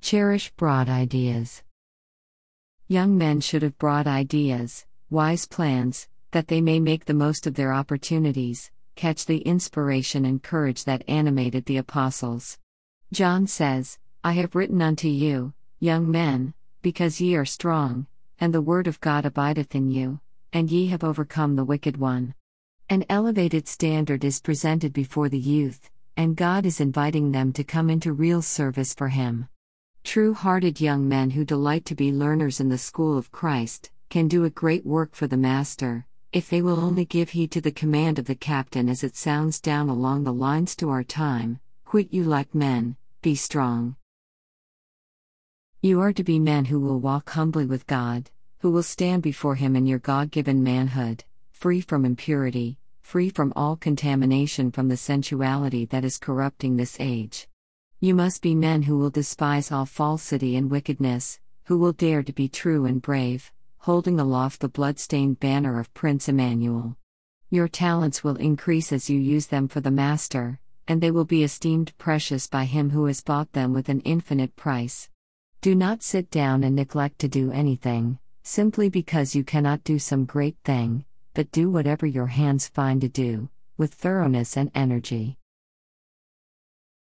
Cherish broad ideas. Young men should have broad ideas, wise plans, that they may make the most of their opportunities, catch the inspiration and courage that animated the apostles. John says, I have written unto you, young men, because ye are strong, and the word of God abideth in you, and ye have overcome the wicked one. An elevated standard is presented before the youth, and God is inviting them to come into real service for Him. True-hearted young men who delight to be learners in the school of Christ can do a great work for the Master, if they will only give heed to the command of the captain as it sounds down along the lines to our time, quit you like men, be strong. You are to be men who will walk humbly with God, who will stand before Him in your God-given manhood, free from impurity, free from all contamination from the sensuality that is corrupting this age. You must be men who will despise all falsity and wickedness, who will dare to be true and brave, holding aloft the blood-stained banner of Prince Emmanuel. Your talents will increase as you use them for the Master, and they will be esteemed precious by Him who has bought them with an infinite price. Do not sit down and neglect to do anything, simply because you cannot do some great thing, but do whatever your hands find to do, with thoroughness and energy.